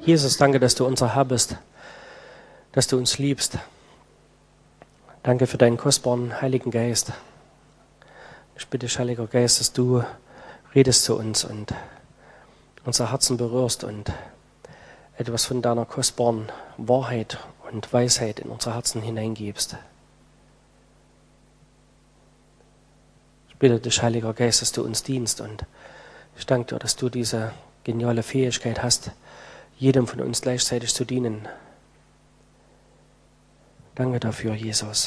Jesus, danke, dass du unser Herr bist, dass du uns liebst. Danke für deinen kostbaren Heiligen Geist. Ich bitte dich, Heiliger Geist, dass du redest zu uns und unser Herzen berührst und etwas von deiner kostbaren Wahrheit und Weisheit in unser Herzen hineingibst. Ich bitte dich, Heiliger Geist, dass du uns dienst und ich danke dir, dass du diese geniale Fähigkeit hast, jedem von uns gleichzeitig zu dienen. Danke dafür, Jesus.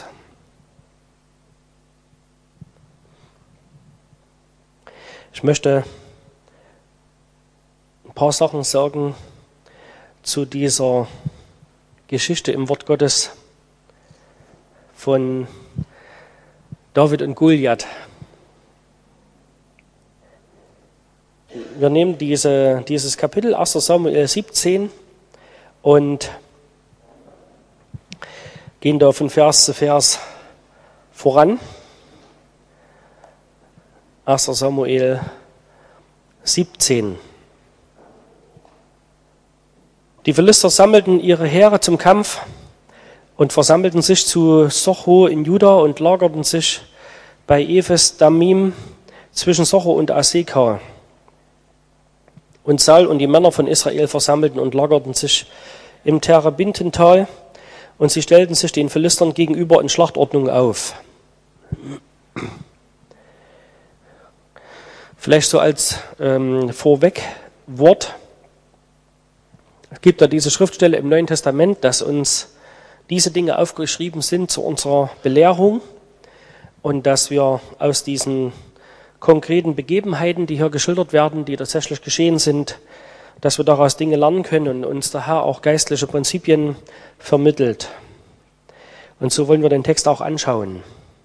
Ich möchte ein paar Sachen sagen zu dieser Geschichte im Wort Gottes von David und Goliath. Wir nehmen dieses Kapitel 1. Samuel 17 und gehen da von Vers zu Vers voran. 1. Samuel 17. Die Philister sammelten ihre Heere zum Kampf und versammelten sich zu Socho in Juda und lagerten sich bei Ephes Damim zwischen Socho und Aseka. Und Saul und die Männer von Israel versammelten und lagerten sich im Terebintental und sie stellten sich den Philistern gegenüber in Schlachtordnung auf. Vielleicht so als Vorwegwort. Es gibt da diese Schriftstelle im Neuen Testament, dass uns diese Dinge aufgeschrieben sind zu unserer Belehrung und dass wir aus diesen konkreten Begebenheiten, die hier geschildert werden, die tatsächlich geschehen sind, dass wir daraus Dinge lernen können und uns der Herr auch geistliche Prinzipien vermittelt. Und so wollen wir den Text auch anschauen.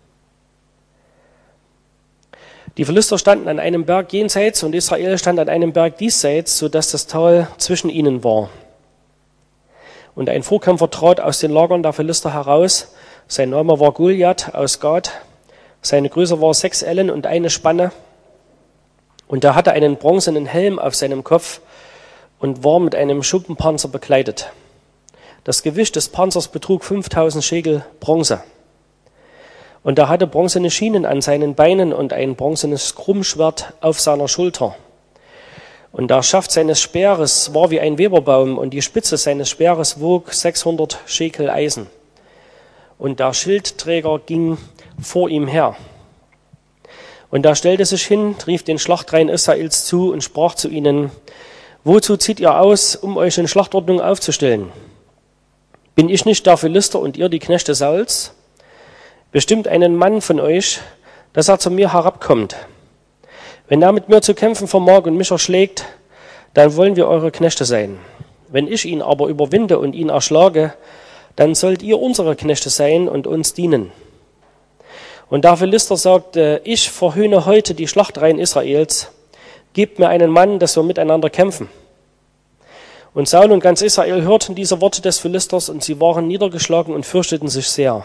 Die Philister standen an einem Berg jenseits und Israel stand an einem Berg diesseits, sodass das Tal zwischen ihnen war. Und ein Vorkämpfer trat aus den Lagern der Philister heraus. Sein Name war Goliath aus Gath. Seine Größe war 6 Ellen und 1 Spanne. Und er hatte einen bronzenen Helm auf seinem Kopf und war mit einem Schuppenpanzer bekleidet. Das Gewicht des Panzers betrug 5000 Schekel Bronze. Und er hatte bronzene Schienen an seinen Beinen und ein bronzenes Krummschwert auf seiner Schulter. Und der Schaft seines Speeres war wie ein Weberbaum und die Spitze seines Speeres wog 600 Schekel Eisen. Und der Schildträger ging vor ihm her. Und er stellte sich hin, rief den Schlachtreihen Israels zu und sprach zu ihnen: Wozu zieht ihr aus, um euch in Schlachtordnung aufzustellen? Bin ich nicht der Philister und ihr die Knechte Sauls? Bestimmt einen Mann von euch, dass er zu mir herabkommt. Wenn er mit mir zu kämpfen vermag und mich erschlägt, dann wollen wir eure Knechte sein. Wenn ich ihn aber überwinde und ihn erschlage, dann sollt ihr unsere Knechte sein und uns dienen. Und der Philister sagte: Ich verhöhne heute die Schlachtreihen Israels. Gebt mir einen Mann, dass wir miteinander kämpfen. Und Saul und ganz Israel hörten diese Worte des Philisters und sie waren niedergeschlagen und fürchteten sich sehr.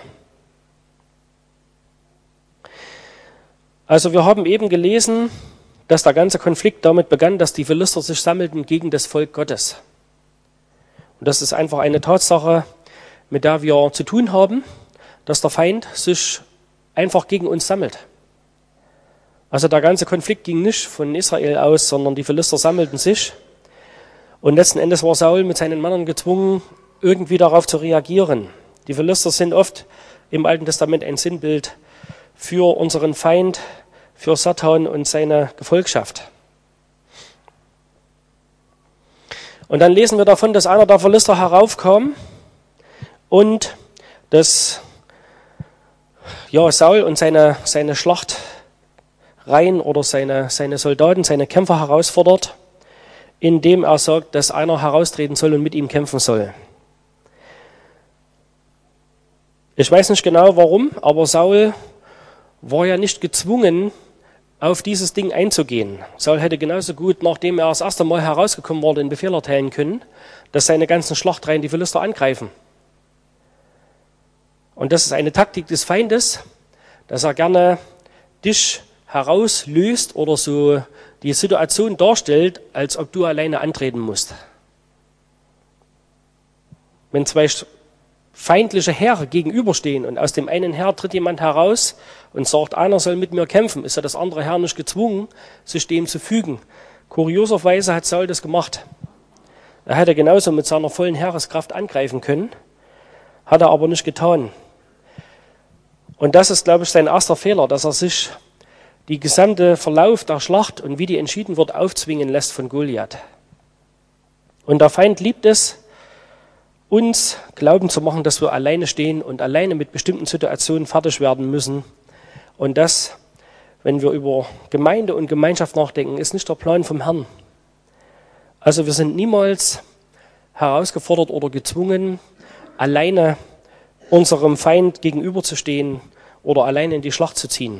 Also wir haben eben gelesen, dass der ganze Konflikt damit begann, dass die Philister sich sammelten gegen das Volk Gottes. Und das ist einfach eine Tatsache, mit der wir zu tun haben, dass der Feind sich einfach gegen uns sammelt. Also der ganze Konflikt ging nicht von Israel aus, sondern die Philister sammelten sich. Und letzten Endes war Saul mit seinen Männern gezwungen, irgendwie darauf zu reagieren. Die Philister sind oft im Alten Testament ein Sinnbild für unseren Feind, für Satan und seine Gefolgschaft. Und dann lesen wir davon, dass einer der Philister heraufkam und dass Saul und seine Schlachtreihen oder seine Soldaten, seine Kämpfer herausfordert, indem er sagt, dass einer heraustreten soll und mit ihm kämpfen soll. Ich weiß nicht genau warum, aber Saul war ja nicht gezwungen, auf dieses Ding einzugehen. Saul hätte genauso gut, nachdem er das erste Mal herausgekommen war, den Befehl erteilen können, dass seine ganzen Schlachtreihen die Philister angreifen. Und das ist eine Taktik des Feindes, dass er gerne dich herauslöst oder so die Situation darstellt, als ob du alleine antreten musst. wenn zwei feindliche Heere gegenüberstehen und aus dem einen Heer tritt jemand heraus und sagt, einer soll mit mir kämpfen, ist ja das andere Heer nicht gezwungen, sich dem zu fügen. Kurioserweise hat Saul das gemacht. Er hätte genauso mit seiner vollen Heereskraft angreifen können, hat er aber nicht getan. Und das ist, glaube ich, sein erster Fehler, dass er sich die gesamte Verlauf der Schlacht und wie die entschieden wird, aufzwingen lässt von Goliath. Und der Feind liebt es, uns glauben zu machen, dass wir alleine stehen und alleine mit bestimmten Situationen fertig werden müssen. Und das, wenn wir über Gemeinde und Gemeinschaft nachdenken, ist nicht der Plan vom Herrn. Also wir sind niemals herausgefordert oder gezwungen, alleine unserem Feind gegenüberzustehen oder alleine in die Schlacht zu ziehen.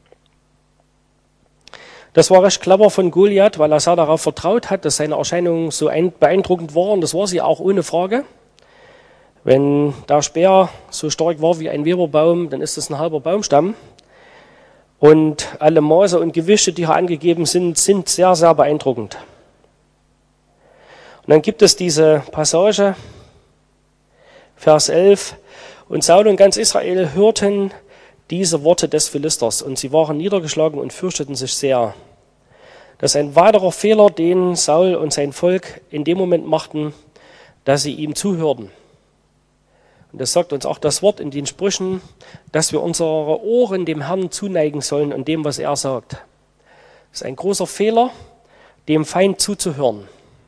Das war recht clever von Goliath, weil er sehr darauf vertraut hat, dass seine Erscheinung so beeindruckend war. Und das war sie auch ohne Frage. Wenn der Speer so stark war wie ein Weberbaum, dann ist es ein halber Baumstamm. Und alle Maße und Gewichte, die hier angegeben sind, sind sehr, sehr beeindruckend. Und dann gibt es diese Passage, Vers 11. Und Saul und ganz Israel hörten diese Worte des Philisters und sie waren niedergeschlagen und fürchteten sich sehr. Das ist ein weiterer Fehler, den Saul und sein Volk in dem Moment machten, dass sie ihm zuhörten. Und das sagt uns auch das Wort in den Sprüchen, dass wir unsere Ohren dem Herrn zuneigen sollen und dem, was er sagt. Das ist ein großer Fehler, dem Feind zuzuhören.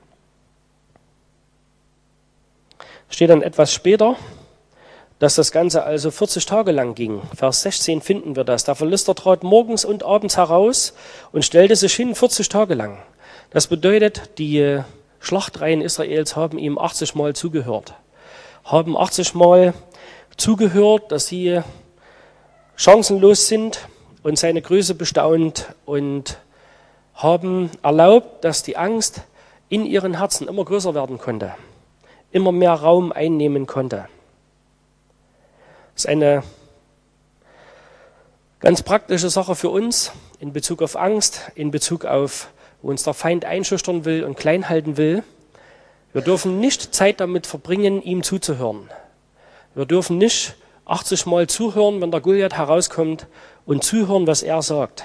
Steht dann etwas später, dass das Ganze also 40 Tage lang ging. Vers 16 finden wir das. Der Philister trat morgens und abends heraus und stellte sich hin 40 Tage lang. Das bedeutet, die Schlachtreihen Israels haben ihm 80 Mal zugehört. Haben 80 Mal zugehört, dass sie chancenlos sind und seine Größe bestaunt und haben erlaubt, dass die Angst in ihren Herzen immer größer werden konnte, immer mehr Raum einnehmen konnte. Das ist eine ganz praktische Sache für uns in Bezug auf Angst, in Bezug auf, wo uns der Feind einschüchtern will und klein halten will. Wir dürfen nicht Zeit damit verbringen, ihm zuzuhören. Wir dürfen nicht 80 Mal zuhören, wenn der Goliath herauskommt und zuhören, was er sagt.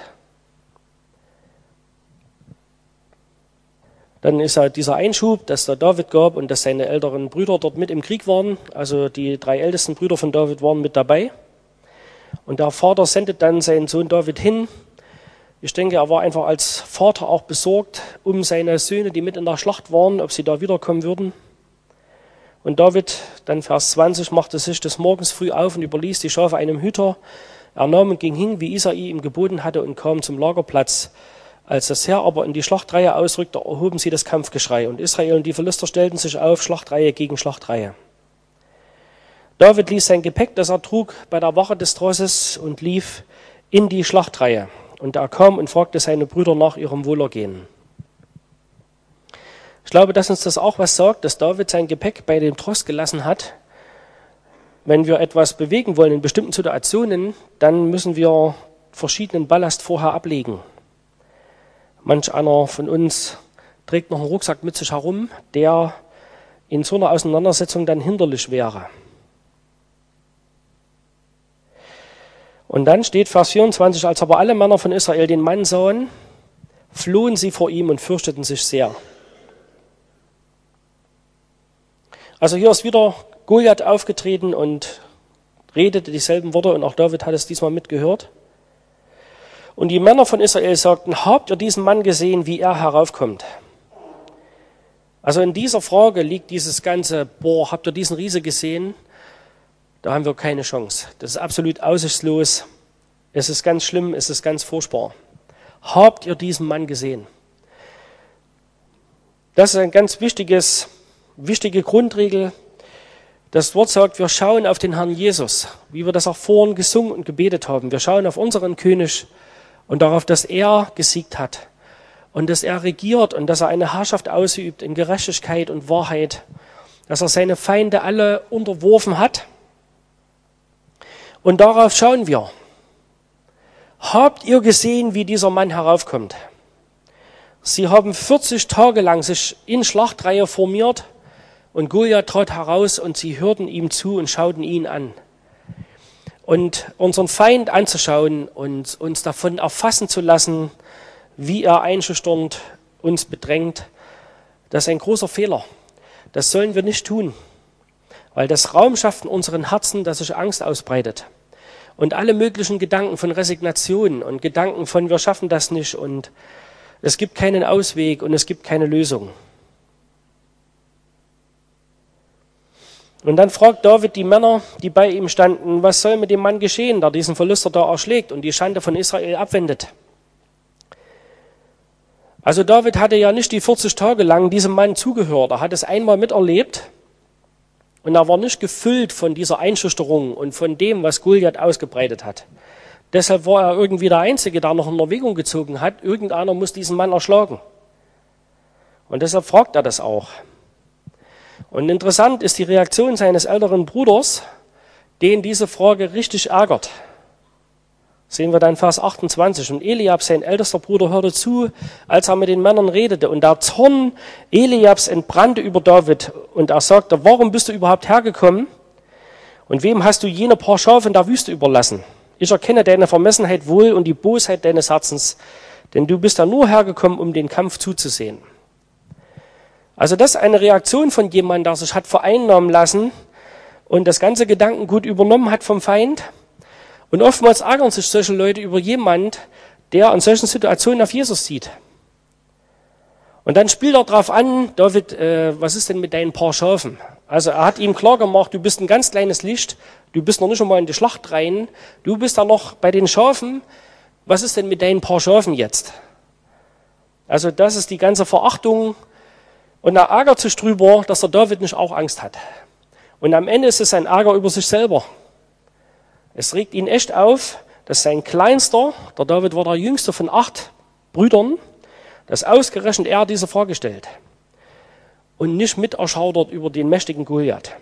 Dann ist halt dieser Einschub, dass der David gab und dass seine älteren Brüder dort mit im Krieg waren. Also die 3 ältesten Brüder von David waren mit dabei. Und der Vater sendet dann seinen Sohn David hin. Ich denke, er war einfach als Vater auch besorgt um seine Söhne, die mit in der Schlacht waren, ob sie da wiederkommen würden. Und David, dann Vers 20, machte sich des Morgens früh auf und überließ die Schafe einem Hüter. Er nahm und ging hin, wie Isai ihm geboten hatte, und kam zum Lagerplatz. Als das Heer aber in die Schlachtreihe ausrückte, erhoben sie das Kampfgeschrei. Und Israel und die Philister stellten sich auf, Schlachtreihe gegen Schlachtreihe. David ließ sein Gepäck, das er trug, bei der Wache des Trosses und lief in die Schlachtreihe. Und er kam und fragte seine Brüder nach ihrem Wohlergehen. Ich glaube, dass uns das auch was sagt, dass David sein Gepäck bei dem Tross gelassen hat. Wenn wir etwas bewegen wollen in bestimmten Situationen, dann müssen wir verschiedenen Ballast vorher ablegen. Manch einer von uns trägt noch einen Rucksack mit sich herum, der in so einer Auseinandersetzung dann hinderlich wäre. Und dann steht Vers 24, als aber alle Männer von Israel den Mann sahen, flohen sie vor ihm und fürchteten sich sehr. Also hier ist wieder Goliath aufgetreten und redete dieselben Worte und auch David hat es diesmal mitgehört. Und die Männer von Israel sagten, habt ihr diesen Mann gesehen, wie er heraufkommt? Also in dieser Frage liegt dieses ganze, habt ihr diesen Riese gesehen? Da haben wir keine Chance. Das ist absolut aussichtslos. Es ist ganz schlimm, es ist ganz furchtbar. Habt ihr diesen Mann gesehen? Das ist eine ganz wichtige Grundregel. Das Wort sagt, wir schauen auf den Herrn Jesus, wie wir das auch vorhin gesungen und gebetet haben. Wir schauen auf unseren König und darauf, dass er gesiegt hat und dass er regiert und dass er eine Herrschaft ausübt in Gerechtigkeit und Wahrheit, dass er seine Feinde alle unterworfen hat. Und darauf schauen wir. Habt ihr gesehen, wie dieser Mann heraufkommt? Sie haben 40 Tage lang sich in Schlachtreihe formiert und Goliath trat heraus und sie hörten ihm zu und schauten ihn an. Und unseren Feind anzuschauen und uns davon erfassen zu lassen, wie er einschüchternd uns bedrängt, das ist ein großer Fehler. Das sollen wir nicht tun, weil das Raum schafft in unseren Herzen, dass sich Angst ausbreitet. Und alle möglichen Gedanken von Resignation und Gedanken von wir schaffen das nicht und es gibt keinen Ausweg und es gibt keine Lösung. Und dann fragt David die Männer, die bei ihm standen, was soll mit dem Mann geschehen, der diesen Philister da erschlägt und die Schande von Israel abwendet. Also David hatte ja nicht die 40 Tage lang diesem Mann zugehört, er hat es einmal miterlebt und er war nicht gefüllt von dieser Einschüchterung und von dem, was Goliath ausgebreitet hat. Deshalb war er irgendwie der Einzige, der noch in Erwägung gezogen hat, irgendeiner muss diesen Mann erschlagen. Und deshalb fragt er das auch. Und interessant ist die Reaktion seines älteren Bruders, den diese Frage richtig ärgert. Sehen wir dann Vers 28. Und Eliab, sein ältester Bruder, hörte zu, als er mit den Männern redete. Und der Zorn Eliabs entbrannte über David. Und er sagte, warum bist du überhaupt hergekommen? Und wem hast du jene paar Schafe in der Wüste überlassen? Ich erkenne deine Vermessenheit wohl und die Bosheit deines Herzens. Denn du bist da nur hergekommen, um den Kampf zuzusehen. Also das ist eine Reaktion von jemandem, der sich hat vereinnahmen lassen und das ganze Gedankengut übernommen hat vom Feind. Und oftmals ärgern sich solche Leute über jemand, der in solchen Situationen auf Jesus sieht. Und dann spielt er darauf an, David, was ist denn mit deinen paar Schafen? Also er hat ihm klar gemacht, du bist ein ganz kleines Licht, du bist noch nicht einmal in die Schlacht rein, du bist da noch bei den Schafen, was ist denn mit deinen paar Schafen jetzt? Also das ist die ganze Verachtung und er ärgert sich drüber, dass der David nicht auch Angst hat. Und am Ende ist es ein Ärger über sich selber. Es regt ihn echt auf, dass sein Kleinster, der David war der jüngste von 8 Brüdern, dass ausgerechnet er diese Frage stellt und nicht mit erschaudert über den mächtigen Goliath.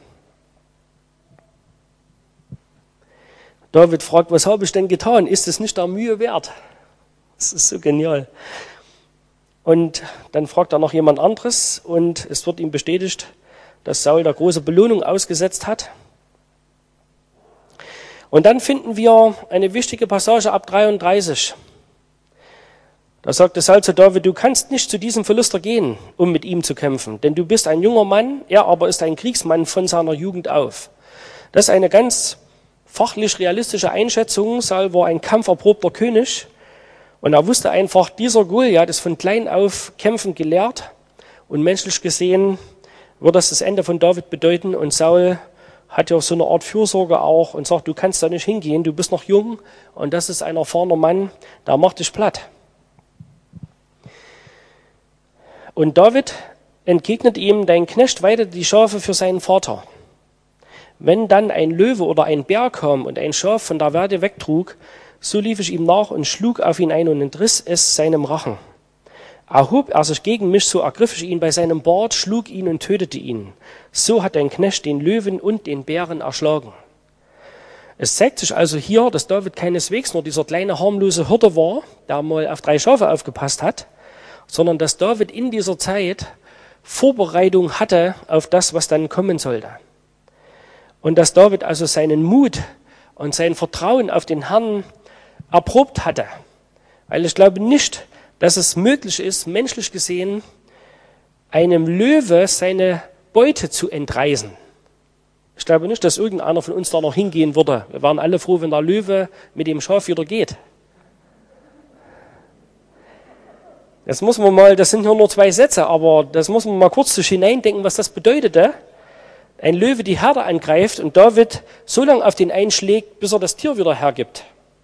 David fragt, was habe ich denn getan? Ist es nicht der Mühe wert? Das ist so genial. Und dann fragt er noch jemand anderes und es wird ihm bestätigt, dass Saul der große Belohnung ausgesetzt hat. Und dann finden wir eine wichtige Passage ab 33. Da sagte Saul zu David, du kannst nicht zu diesem Philister gehen, um mit ihm zu kämpfen, denn du bist ein junger Mann, er aber ist ein Kriegsmann von seiner Jugend auf. Das ist eine ganz fachlich realistische Einschätzung. Saul war ein kampferprobter König und er wusste einfach, dieser Goliath ist von klein auf kämpfend gelehrt und menschlich gesehen wird das Ende von David bedeuten und Saul hat ja so eine Art Fürsorge auch und sagt, du kannst da nicht hingehen, du bist noch jung und das ist ein erfahrener Mann, der macht dich platt. Und David entgegnet ihm, dein Knecht weidete die Schafe für seinen Vater. Wenn dann ein Löwe oder ein Bär kam und ein Schaf von der Weide wegtrug, so lief ich ihm nach und schlug auf ihn ein und entriss es seinem Rachen. Erhob er sich gegen mich, so ergriff ich ihn bei seinem Bart, schlug ihn und tötete ihn. So hat dein Knecht den Löwen und den Bären erschlagen. Es zeigt sich also hier, dass David keineswegs nur dieser kleine harmlose Hirte war, der mal auf 3 Schafe aufgepasst hat, sondern dass David in dieser Zeit Vorbereitung hatte auf das, was dann kommen sollte. Und dass David also seinen Mut und sein Vertrauen auf den Herrn erprobt hatte. Weil ich glaube nicht, dass es möglich ist, menschlich gesehen, einem Löwe seine Beute zu entreißen. Ich glaube nicht, dass irgendeiner von uns da noch hingehen würde. Wir waren alle froh, wenn der Löwe mit dem Schaf wieder geht. Das muss man mal, das sind nur 2 Sätze, aber das muss man mal kurz sich hineindenken, was das bedeutete. Ein Löwe die Herde angreift und David so lange auf den einschlägt, bis er das Tier wieder hergibt.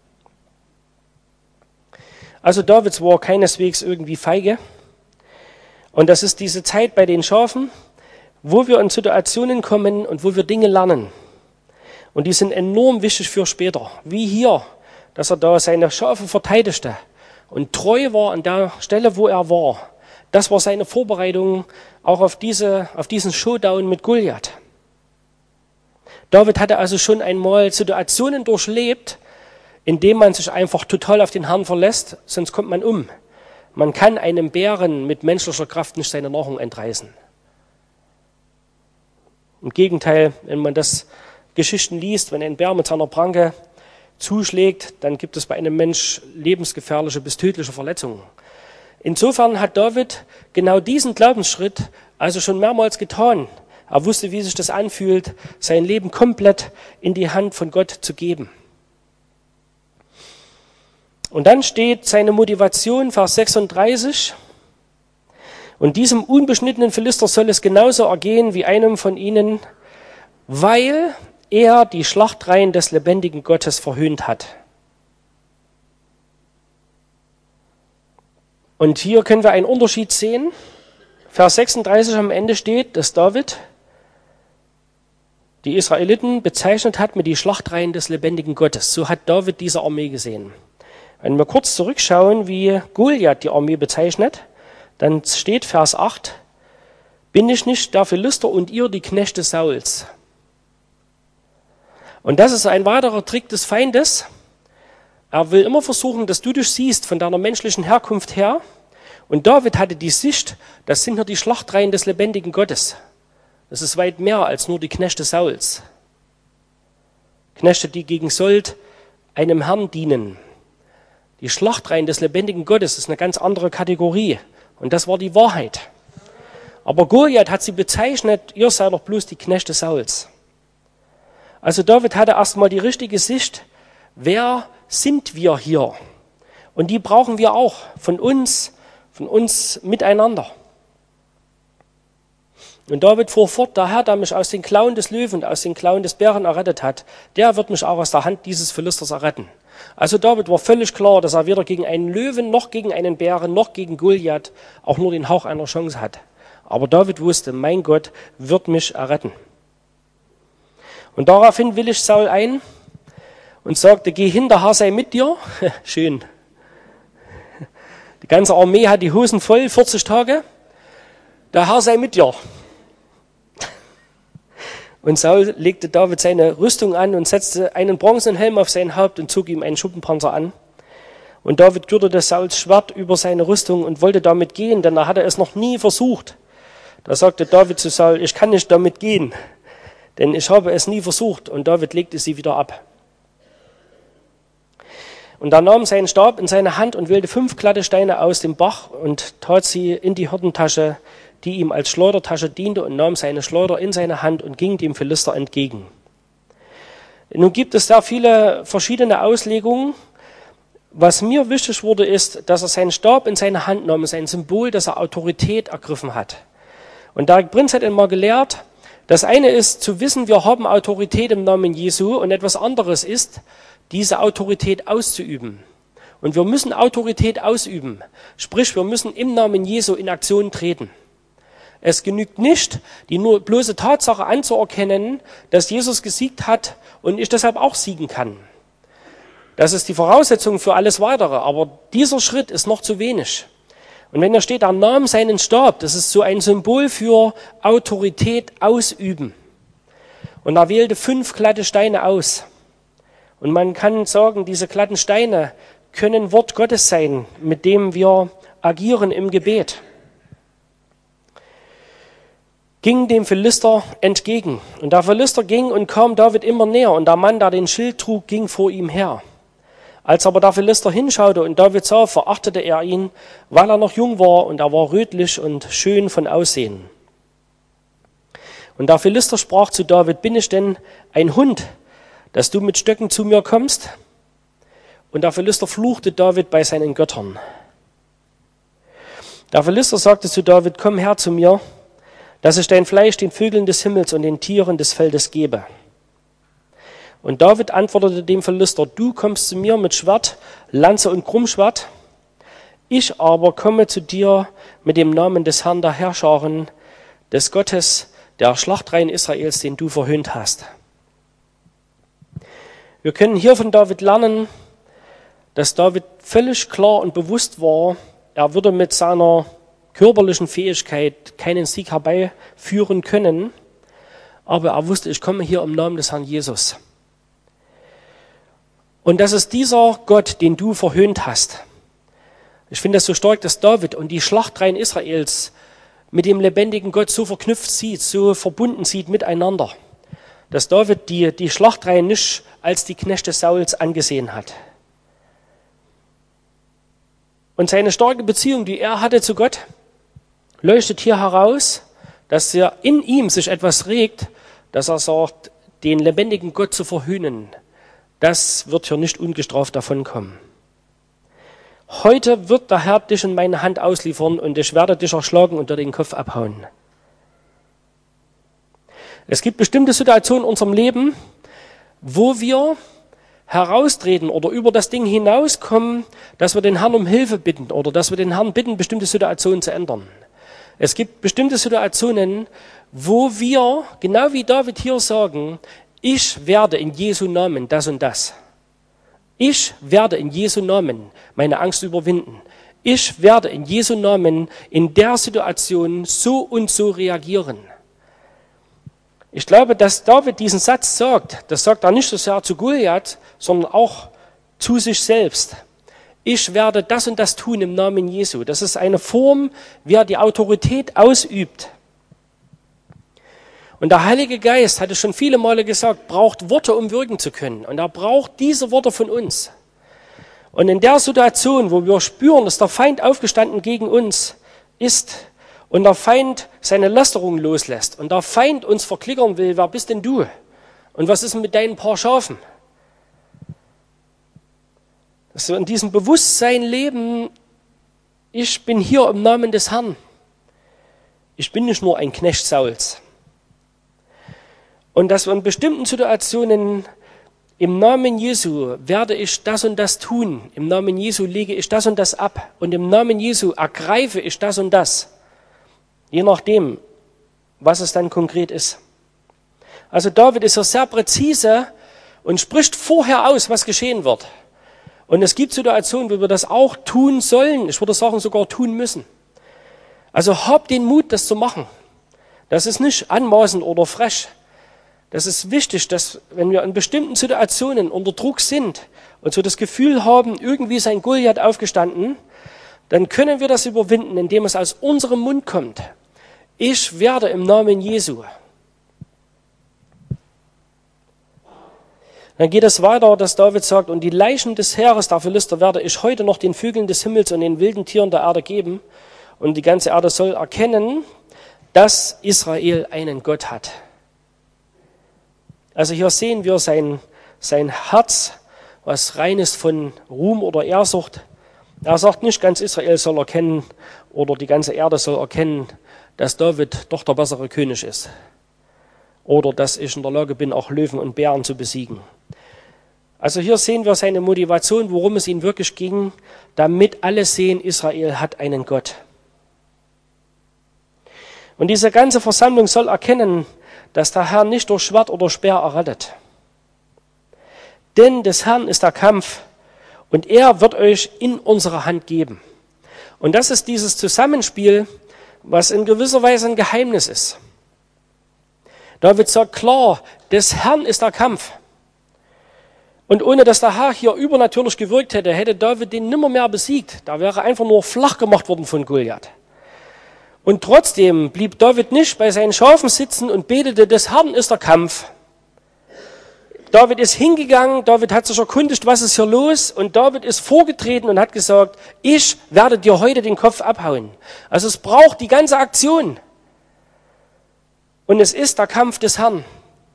Also David war keineswegs irgendwie feige. Und das ist diese Zeit bei den Schafen, wo wir in Situationen kommen und wo wir Dinge lernen. Und die sind enorm wichtig für später. Wie hier, dass er da seine Schafe verteidigte und treu war an der Stelle, wo er war. Das war seine Vorbereitung auch auf diesen Showdown mit Goliath. David hatte also schon einmal Situationen durchlebt, in dem man sich einfach total auf den Herrn verlässt, sonst kommt man um. Man kann einem Bären mit menschlicher Kraft nicht seine Nahrung entreißen. Im Gegenteil, wenn man das Geschichten liest, wenn ein Bär mit seiner Pranke zuschlägt, dann gibt es bei einem Mensch lebensgefährliche bis tödliche Verletzungen. Insofern hat David genau diesen Glaubensschritt also schon mehrmals getan. Er wusste, wie sich das anfühlt, sein Leben komplett in die Hand von Gott zu geben. Und dann steht seine Motivation, Vers 36. Und diesem unbeschnittenen Philister soll es genauso ergehen wie einem von ihnen, weil er die Schlachtreihen des lebendigen Gottes verhöhnt hat. Und hier können wir einen Unterschied sehen. Vers 36 am Ende steht, dass David die Israeliten bezeichnet hat mit die Schlachtreihen des lebendigen Gottes. So hat David diese Armee gesehen. Wenn wir kurz zurückschauen, wie Goliath die Armee bezeichnet, dann steht Vers 8, bin ich nicht der Philister und ihr die Knechte Sauls. Und das ist ein weiterer Trick des Feindes. Er will immer versuchen, dass du dich siehst von deiner menschlichen Herkunft her. Und David hatte die Sicht, das sind hier die Schlachtreihen des lebendigen Gottes. Das ist weit mehr als nur die Knechte Sauls. Knechte, die gegen Sold einem Herrn dienen. Die Schlachtreihen des lebendigen Gottes ist eine ganz andere Kategorie. Und das war die Wahrheit. Aber Goliath hat sie bezeichnet, ihr seid doch bloß die Knechte Sauls. Also David hatte erstmal die richtige Sicht, wer sind wir hier? Und die brauchen wir auch von uns miteinander. Und David fuhr fort, der Herr, der mich aus den Klauen des Löwen und aus den Klauen des Bären errettet hat, der wird mich auch aus der Hand dieses Philisters erretten. Also David war völlig klar, dass er weder gegen einen Löwen, noch gegen einen Bären, noch gegen Goliath auch nur den Hauch einer Chance hat. Aber David wusste, mein Gott wird mich erretten. Und daraufhin willigte Saul ein und sagte, geh hin, der Herr sei mit dir. Schön. Die ganze Armee hat die Hosen voll, 40 Tage. Der Herr sei mit dir. Und Saul legte David seine Rüstung an und setzte einen bronzenen Helm auf sein Haupt und zog ihm einen Schuppenpanzer an. Und David gürtete Sauls Schwert über seine Rüstung und wollte damit gehen, denn er hatte es noch nie versucht. Da sagte David zu Saul, ich kann nicht damit gehen, denn ich habe es nie versucht. Und David legte sie wieder ab. Und er nahm seinen Stab in seine Hand und wählte 5 glatte Steine aus dem Bach und tat sie in die Hirtentasche, die ihm als Schleudertasche diente, und nahm seine Schleuder in seine Hand und ging dem Philister entgegen. Nun gibt es sehr viele verschiedene Auslegungen. Was mir wichtig wurde, ist, dass er seinen Stab in seine Hand nahm, ist ein Symbol, dass er Autorität ergriffen hat. Und der Prinz hat einmal gelehrt, das eine ist zu wissen, wir haben Autorität im Namen Jesu, und etwas anderes ist, diese Autorität auszuüben. Und wir müssen Autorität ausüben. Sprich, wir müssen im Namen Jesu in Aktion treten. Es genügt nicht, die nur bloße Tatsache anzuerkennen, dass Jesus gesiegt hat und ich deshalb auch siegen kann. Das ist die Voraussetzung für alles Weitere, aber dieser Schritt ist noch zu wenig. Und wenn da steht, er nahm seinen Stab, das ist so ein Symbol für Autorität ausüben. Und er wählte 5 glatte Steine aus. Und man kann sagen, diese glatten Steine können Wort Gottes sein, mit dem wir agieren im Gebet. Ging dem Philister entgegen. Und der Philister ging und kam David immer näher. Und der Mann, der den Schild trug, ging vor ihm her. Als aber der Philister hinschaute und David sah, verachtete er ihn, weil er noch jung war und er war rötlich und schön von Aussehen. Und der Philister sprach zu David, bin ich denn ein Hund, dass du mit Stöcken zu mir kommst? Und der Philister fluchte David bei seinen Göttern. Der Philister sagte zu David, komm her zu mir, dass ich dein Fleisch den Vögeln des Himmels und den Tieren des Feldes gebe. Und David antwortete dem Philister, du kommst zu mir mit Schwert, Lanze und Krummschwert, ich aber komme zu dir mit dem Namen des Herrn der Herrscharen, des Gottes der Schlachtreihen Israels, den du verhöhnt hast. Wir können hier von David lernen, dass David völlig klar und bewusst war, er würde mit seiner körperlichen Fähigkeit keinen Sieg herbeiführen können, aber er wusste, ich komme hier im Namen des Herrn Jesus. Und das ist dieser Gott, den du verhöhnt hast. Ich finde das so stark, dass David und die Schlachtreihen Israels mit dem lebendigen Gott so verknüpft sieht, so verbunden sieht miteinander, dass David die Schlachtreihe nicht als die Knechte Sauls angesehen hat. Und seine starke Beziehung, die er hatte zu Gott, leuchtet hier heraus, dass er in ihm sich etwas regt, dass er sagt, den lebendigen Gott zu verhöhnen, das wird hier nicht ungestraft davonkommen. Heute wird der Herr dich in meine Hand ausliefern und ich werde dich erschlagen und dir den Kopf abhauen. Es gibt bestimmte Situationen in unserem Leben, wo wir heraustreten oder über das Ding hinauskommen, dass wir den Herrn um Hilfe bitten oder dass wir den Herrn bitten, bestimmte Situationen zu ändern. Es gibt bestimmte Situationen, wo wir, genau wie David hier sagen, ich werde in Jesu Namen das und das. Ich werde in Jesu Namen meine Angst überwinden. Ich werde in Jesu Namen in der Situation so und so reagieren. Ich glaube, dass David diesen Satz sagt, das sagt er nicht so sehr zu Goliath, sondern auch zu sich selbst. Ich werde das und das tun im Namen Jesu. Das ist eine Form, wie er die Autorität ausübt. Und der Heilige Geist, hatte schon viele Male gesagt, braucht Worte, um wirken zu können. Und er braucht diese Worte von uns. Und in der Situation, wo wir spüren, dass der Feind aufgestanden gegen uns ist und der Feind seine Lästerung loslässt und der Feind uns verklickern will, wer bist denn du? Und was ist denn mit deinen paar Schafen? Dass wir in diesem Bewusstsein leben, ich bin hier im Namen des Herrn. Ich bin nicht nur ein Knecht Sauls. Und dass wir in bestimmten Situationen im Namen Jesu werde ich das und das tun, im Namen Jesu lege ich das und das ab und im Namen Jesu ergreife ich das und das, je nachdem, was es dann konkret ist. Also David ist ja sehr präzise und spricht vorher aus, was geschehen wird. Und es gibt Situationen, wo wir das auch tun sollen, ich würde sagen sogar tun müssen. Also habt den Mut, das zu machen. Das ist nicht anmaßend oder frech. Das ist wichtig, dass wenn wir in bestimmten Situationen unter Druck sind und so das Gefühl haben, irgendwie ist ein Goliath aufgestanden, dann können wir das überwinden, indem es aus unserem Mund kommt. Ich werde im Namen Jesu. Dann geht es weiter, dass David sagt, und die Leichen des Heeres der Philister werde ich heute noch den Vögeln des Himmels und den wilden Tieren der Erde geben. Und die ganze Erde soll erkennen, dass Israel einen Gott hat. Also hier sehen wir sein Herz, was rein ist von Ruhm oder Ehrsucht. Er sagt nicht, ganz Israel soll erkennen oder die ganze Erde soll erkennen, dass David doch der bessere König ist. Oder dass ich in der Lage bin, auch Löwen und Bären zu besiegen. Also hier sehen wir seine Motivation, worum es ihm wirklich ging, damit alle sehen, Israel hat einen Gott. Und diese ganze Versammlung soll erkennen, dass der Herr nicht durch Schwert oder Speer errettet. Denn des Herrn ist der Kampf und er wird euch in unsere Hand geben. Und das ist dieses Zusammenspiel, was in gewisser Weise ein Geheimnis ist. David sagt klar, des Herrn ist der Kampf. Und ohne dass der Herr hier übernatürlich gewirkt hätte, hätte David den nimmer mehr besiegt. Da wäre einfach nur flach gemacht worden von Goliath. Und trotzdem blieb David nicht bei seinen Schafen sitzen und betete, des Herrn ist der Kampf. David ist hingegangen, David hat sich erkundigt, was ist hier los, und David ist vorgetreten und hat gesagt, ich werde dir heute den Kopf abhauen. Also es braucht die ganze Aktion. Und es ist der Kampf des Herrn.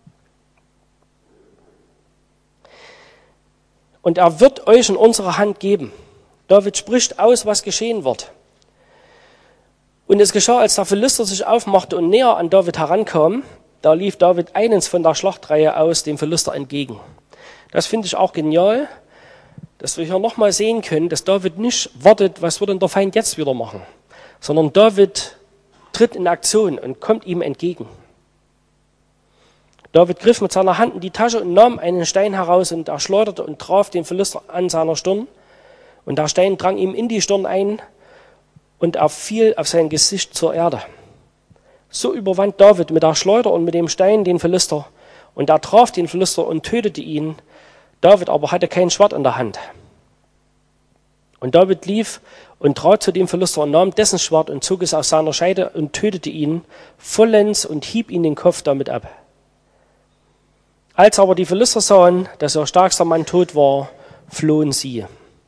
Und er wird euch in unsere Hand geben. David spricht aus, was geschehen wird. Und es geschah, als der Philister sich aufmachte und näher an David herankam, da lief David eines von der Schlachtreihe aus dem Philister entgegen. Das finde ich auch genial, dass wir hier nochmal sehen können, dass David nicht wartet, was wird denn der Feind jetzt wieder machen, sondern David tritt in Aktion und kommt ihm entgegen. David griff mit seiner Hand in die Tasche und nahm einen Stein heraus und er schleuderte und traf den Philister an seiner Stirn. Und der Stein drang ihm in die Stirn ein und er fiel auf sein Gesicht zur Erde. So überwand David mit der Schleuder und mit dem Stein den Philister. Und er traf den Philister und tötete ihn. David aber hatte kein Schwert in der Hand. Und David lief und trat zu dem Philister und nahm dessen Schwert und zog es aus seiner Scheide und tötete ihn vollends und hieb ihn den Kopf damit ab. Als aber die Philister sahen, dass ihr stärkster Mann tot war, flohen sie.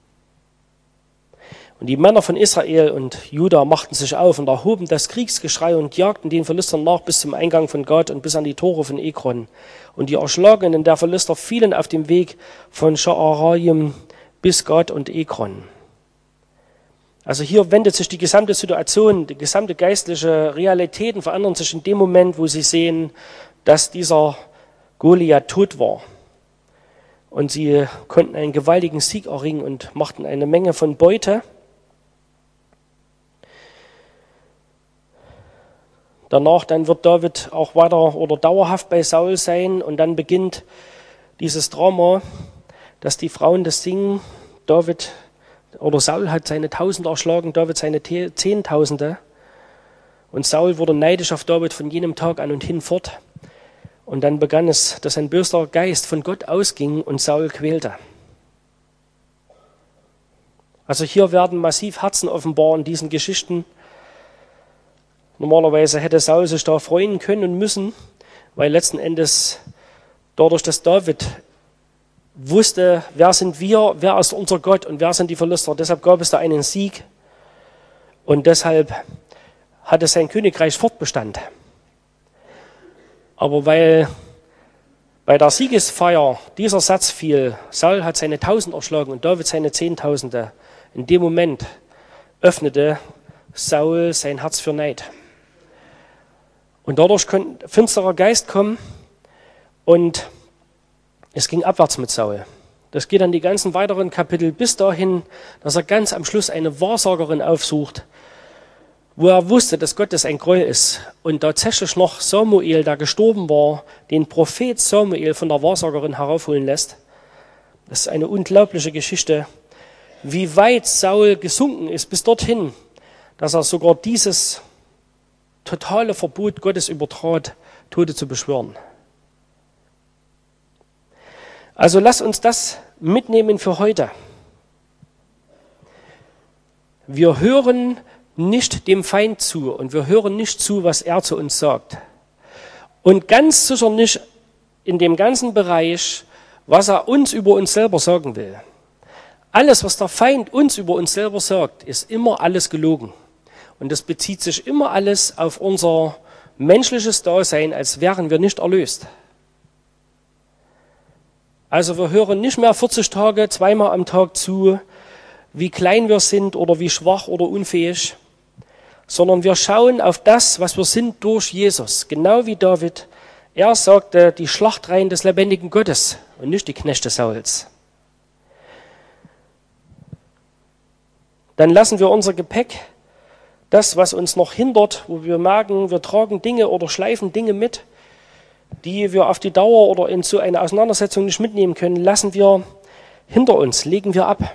Und die Männer von Israel und Juda machten sich auf und erhoben das Kriegsgeschrei und jagten den Philistern nach bis zum Eingang von Gat und bis an die Tore von Ekron. Und die Erschlagenen der Philister fielen auf dem Weg von Scha'araim bis Gat und Ekron. Also hier wendet sich die gesamte Situation, die gesamte geistliche Realitäten verändern sich in dem Moment, wo sie sehen, dass dieser Goliath tot war. Und sie konnten einen gewaltigen Sieg erringen und machten eine Menge von Beute. Danach dann wird David auch weiter oder dauerhaft bei Saul sein und dann beginnt dieses Drama, dass die Frauen das singen. Saul hat seine 1000 erschlagen, David seine Zehntausende. Und Saul wurde neidisch auf David von jenem Tag an und hinfort. Und dann begann es, dass ein böser Geist von Gott ausging und Saul quälte. Also hier werden massiv Herzen offenbar in diesen Geschichten. Normalerweise hätte Saul sich da freuen können und müssen, weil letzten Endes dadurch, dass David wusste, wer sind wir, wer ist unser Gott und wer sind die Philister. Deshalb gab es da einen Sieg und deshalb hatte sein Königreich Fortbestand. Aber weil bei der Siegesfeier dieser Satz fiel, Saul hat seine 1000 erschlagen und David seine Zehntausende, in dem Moment öffnete Saul sein Herz für Neid. Und dadurch konnte finsterer Geist kommen und es ging abwärts mit Saul. Das geht dann die ganzen weiteren Kapitel bis dahin, dass er ganz am Schluss eine Wahrsagerin aufsucht, wo er wusste, dass Gottes ein Gräuel ist. Und tatsächlich noch Samuel, der gestorben war, den Prophet Samuel von der Wahrsagerin heraufholen lässt. Das ist eine unglaubliche Geschichte, wie weit Saul gesunken ist bis dorthin, dass er sogar dieses totale Verbot Gottes übertrat, Tote zu beschwören. Also lass uns das mitnehmen für heute. Wir hören nicht dem Feind zu und wir hören nicht zu, was er zu uns sagt. Und ganz sicher nicht in dem ganzen Bereich, was er uns über uns selber sagen will. Alles, was der Feind uns über uns selber sagt, ist immer alles gelogen. Und das bezieht sich immer alles auf unser menschliches Dasein, als wären wir nicht erlöst. Also wir hören nicht mehr 40 Tage, zweimal am Tag zu, wie klein wir sind oder wie schwach oder unfähig, sondern wir schauen auf das, was wir sind durch Jesus. Genau wie David. Er sagte, die Schlachtreihen des lebendigen Gottes und nicht die Knechte Sauls. Dann lassen wir unser Gepäck, das, was uns noch hindert, wo wir merken, wir tragen Dinge oder schleifen Dinge mit, die wir auf die Dauer oder in so eine Auseinandersetzung nicht mitnehmen können, lassen wir hinter uns, legen wir ab.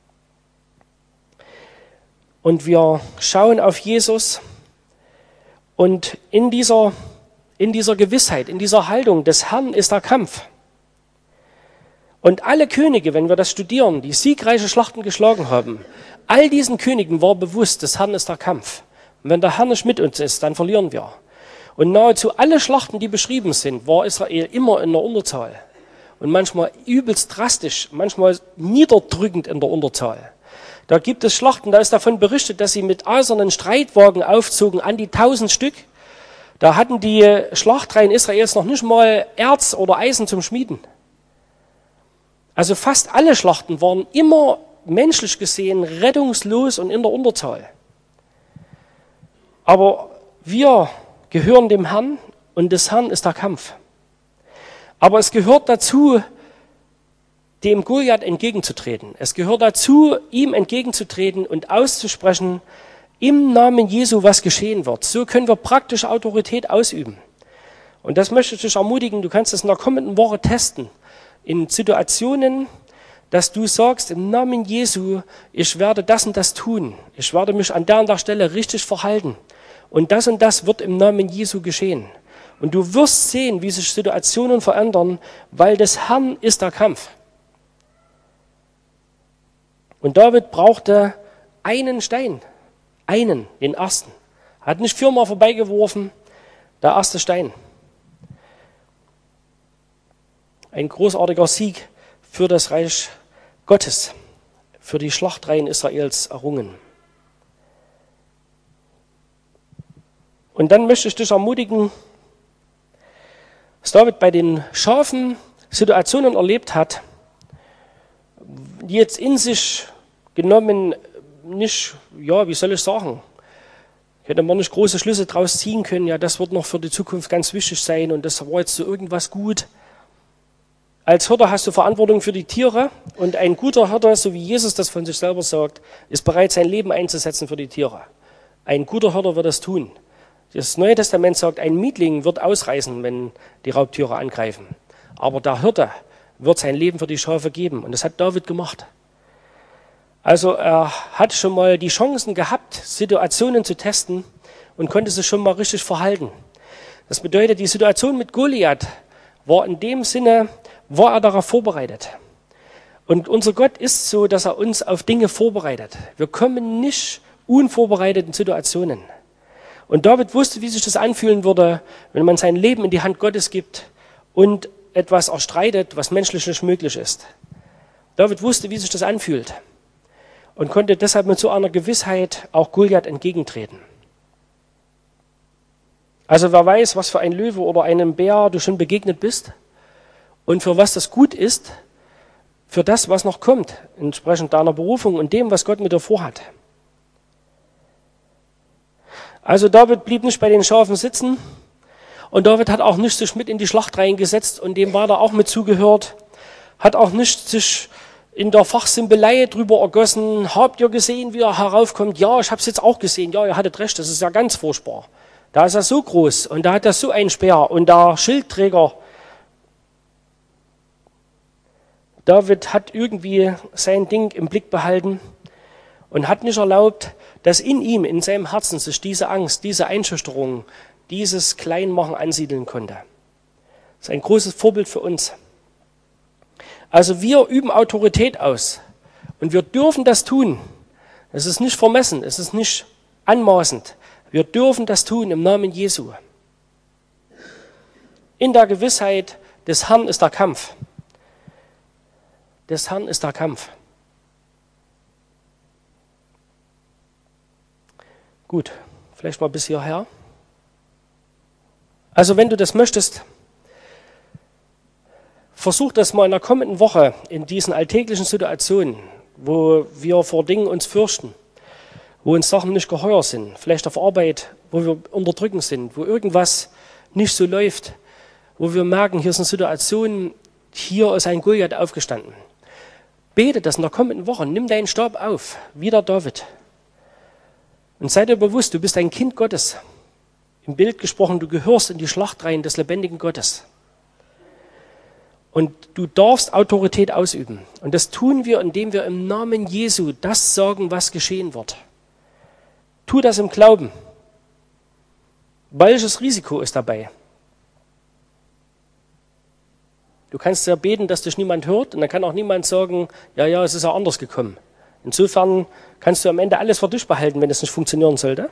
Und wir schauen auf Jesus und in dieser Gewissheit, in dieser Haltung des Herrn ist der Kampf. Und alle Könige, wenn wir das studieren, die siegreiche Schlachten geschlagen haben, all diesen Königen war bewusst, des Herrn ist der Kampf. Und wenn der Herr nicht mit uns ist, dann verlieren wir. Und nahezu alle Schlachten, die beschrieben sind, war Israel immer in der Unterzahl. Und manchmal übelst drastisch, manchmal niederdrückend in der Unterzahl. Da gibt es Schlachten, da ist davon berichtet, dass sie mit eisernen Streitwagen aufzogen, an die 1000 Stück. Da hatten die Schlachtreihen Israels noch nicht mal Erz oder Eisen zum Schmieden. Also fast alle Schlachten waren immer menschlich gesehen rettungslos und in der Unterzahl. Aber wir gehören dem Herrn und des Herrn ist der Kampf. Aber es gehört dazu, dem Goliath entgegenzutreten. Es gehört dazu, ihm entgegenzutreten und auszusprechen, im Namen Jesu, was geschehen wird. So können wir praktische Autorität ausüben. Und das möchte ich dich ermutigen, du kannst es in der kommenden Woche testen. In Situationen, dass du sagst, im Namen Jesu, ich werde das und das tun. Ich werde mich an der und der Stelle richtig verhalten. Und das wird im Namen Jesu geschehen. Und du wirst sehen, wie sich Situationen verändern, weil des Herrn ist der Kampf. Und David brauchte einen Stein, den ersten. Hat nicht 4-mal vorbeigeworfen, der erste Stein. Ein großartiger Sieg für das Reich Gottes, für die Schlachtreihen Israels errungen. Und dann möchte ich dich ermutigen, dass David bei den Schafen Situationen erlebt hat, die jetzt in sich genommen nicht, wie soll ich sagen, hätte man nicht große Schlüsse daraus ziehen können, ja, das wird noch für die Zukunft ganz wichtig sein und das war jetzt so irgendwas gut. Als Hirte hast du Verantwortung für die Tiere und ein guter Hirte, so wie Jesus das von sich selber sagt, ist bereit, sein Leben einzusetzen für die Tiere. Ein guter Hirte wird das tun. Das Neue Testament sagt, ein Mietling wird ausreißen, wenn die Raubtiere angreifen. Aber der Hirte wird sein Leben für die Schafe geben. Und das hat David gemacht. Also er hat schon mal die Chancen gehabt, Situationen zu testen und konnte sich schon mal richtig verhalten. Das bedeutet, die Situation mit Goliath war in dem Sinne, war er darauf vorbereitet. Und unser Gott ist so, dass er uns auf Dinge vorbereitet. Wir kommen nicht unvorbereitet in Situationen. Und David wusste, wie sich das anfühlen würde, wenn man sein Leben in die Hand Gottes gibt und etwas erstreitet, was menschlich nicht möglich ist. David wusste, wie sich das anfühlt und konnte deshalb mit so einer Gewissheit auch Goliath entgegentreten. Also wer weiß, was für ein Löwe oder einem Bär du schon begegnet bist und für was das gut ist, für das, was noch kommt, entsprechend deiner Berufung und dem, was Gott mit dir vorhat. Also David blieb nicht bei den Schafen sitzen und David hat auch nicht sich mit in die Schlacht reingesetzt und dem war da auch mit zugehört, hat auch nicht sich in der Fachsimpelei drüber ergossen, habt ihr gesehen, wie er heraufkommt? Ja, ich habe es jetzt auch gesehen, ja, ihr hattet recht, das ist ja ganz furchtbar. Da ist er so groß und da hat er so einen Speer und der Schildträger. David hat irgendwie sein Ding im Blick behalten und hat nicht erlaubt, dass in ihm, in seinem Herzen sich diese Angst, diese Einschüchterung, dieses Kleinmachen ansiedeln konnte. Das ist ein großes Vorbild für uns. Also wir üben Autorität aus und wir dürfen das tun. Es ist nicht vermessen, es ist nicht anmaßend. Wir dürfen das tun im Namen Jesu. In der Gewissheit, des Herrn ist der Kampf. Des Herrn ist der Kampf. Gut, vielleicht mal bis hierher. Also wenn du das möchtest, versuch das mal in der kommenden Woche in diesen alltäglichen Situationen, wo wir vor Dingen uns fürchten, wo uns Sachen nicht geheuer sind, vielleicht auf Arbeit, wo wir unterdrückend sind, wo irgendwas nicht so läuft, wo wir merken, hier sind Situationen, hier ist ein Goliath aufgestanden. Bete das in der kommenden Woche, nimm deinen Stab auf, wie der David. Und sei dir bewusst, du bist ein Kind Gottes. Im Bild gesprochen, du gehörst in die Schlachtreihen des lebendigen Gottes. Und du darfst Autorität ausüben. Und das tun wir, indem wir im Namen Jesu das sagen, was geschehen wird. Tu das im Glauben. Welches Risiko ist dabei? Du kannst ja beten, dass dich niemand hört und dann kann auch niemand sagen, ja, es ist ja anders gekommen. Insofern kannst du am Ende alles für dich behalten, wenn es nicht funktionieren sollte.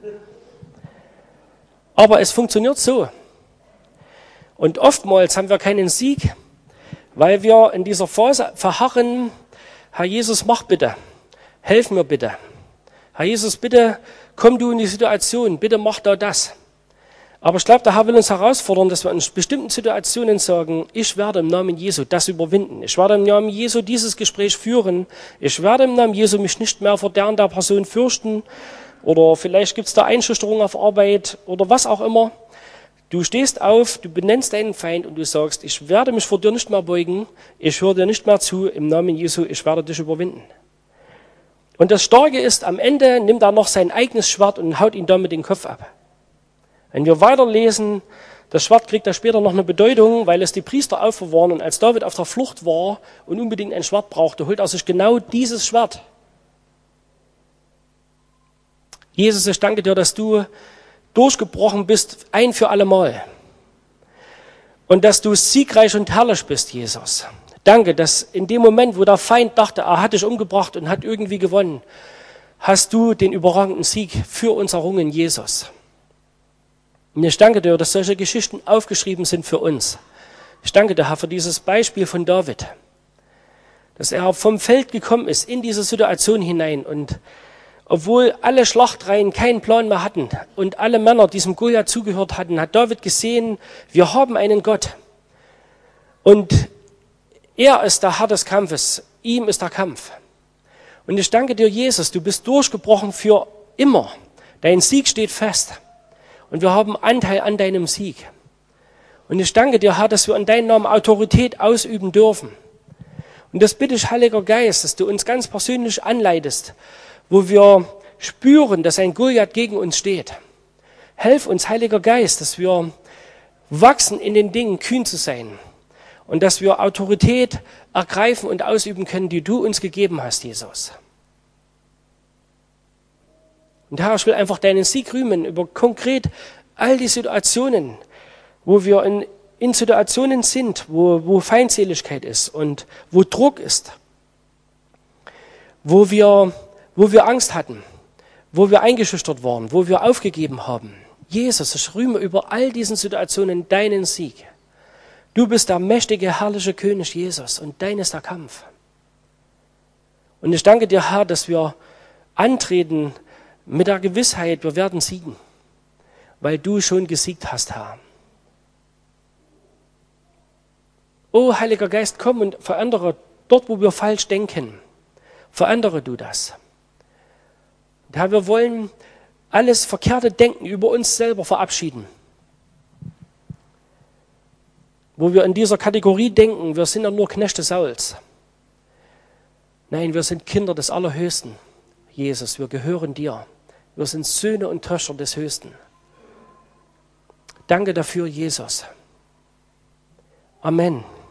Aber es funktioniert so. Und oftmals haben wir keinen Sieg, weil wir in dieser Phase verharren, Herr Jesus, mach bitte, helf mir bitte. Herr Jesus, bitte komm du in die Situation, bitte mach da das. Aber ich glaube, der Herr will uns herausfordern, dass wir in bestimmten Situationen sagen, ich werde im Namen Jesu das überwinden. Ich werde im Namen Jesu dieses Gespräch führen. Ich werde im Namen Jesu mich nicht mehr vor der Person fürchten. Oder vielleicht gibt es da Einschüchterung auf Arbeit oder was auch immer. Du stehst auf, du benennst deinen Feind und du sagst, ich werde mich vor dir nicht mehr beugen. Ich höre dir nicht mehr zu. Im Namen Jesu, ich werde dich überwinden. Und das Starke ist, am Ende nimmt er noch sein eigenes Schwert und haut ihn damit den Kopf ab. Wenn wir weiterlesen, das Schwert kriegt ja später noch eine Bedeutung, weil es die Priester aufbewahren. Und als David auf der Flucht war und unbedingt ein Schwert brauchte, holt er sich genau dieses Schwert. Jesus, ich danke dir, dass du durchgebrochen bist, ein für alle Mal. Und dass du siegreich und herrlich bist, Jesus. Danke, dass in dem Moment, wo der Feind dachte, er hat dich umgebracht und hat irgendwie gewonnen, hast du den überragenden Sieg für uns errungen, Jesus. Und ich danke dir, dass solche Geschichten aufgeschrieben sind für uns. Ich danke dir, Herr, für dieses Beispiel von David, dass er vom Feld gekommen ist in diese Situation hinein und obwohl alle Schlachtreihen keinen Plan mehr hatten und alle Männer diesem Goliath zugehört hatten, hat David gesehen, wir haben einen Gott. Und er ist der Herr des Kampfes, ihm ist der Kampf. Und ich danke dir, Jesus, du bist durchgebrochen für immer. Dein Sieg steht fest. Und wir haben Anteil an deinem Sieg. Und ich danke dir, Herr, dass wir in deinem Namen Autorität ausüben dürfen. Und das bitte ich, Heiliger Geist, dass du uns ganz persönlich anleitest, wo wir spüren, dass ein Goliath gegen uns steht. Helf uns, Heiliger Geist, dass wir wachsen in den Dingen, kühn zu sein. Und dass wir Autorität ergreifen und ausüben können, die du uns gegeben hast, Jesus. Und Herr, ich will einfach deinen Sieg rühmen über konkret all die Situationen, wo wir in Situationen sind, wo Feindseligkeit ist und wo Druck ist, wo wir Angst hatten, wo wir eingeschüchtert waren, wo wir aufgegeben haben. Jesus, ich rühme über all diesen Situationen deinen Sieg. Du bist der mächtige, herrliche König Jesus und dein ist der Kampf. Und ich danke dir, Herr, dass wir antreten mit der Gewissheit, wir werden siegen, weil du schon gesiegt hast, Herr. O Heiliger Geist, komm und verändere dort, wo wir falsch denken. Verändere du das. Und Herr, wir wollen alles verkehrte Denken über uns selber verabschieden. Wo wir in dieser Kategorie denken, wir sind ja nur Knechte Sauls. Nein, wir sind Kinder des Allerhöchsten. Jesus, wir gehören dir. Wir sind Söhne und Töchter des Höchsten. Danke dafür, Jesus. Amen.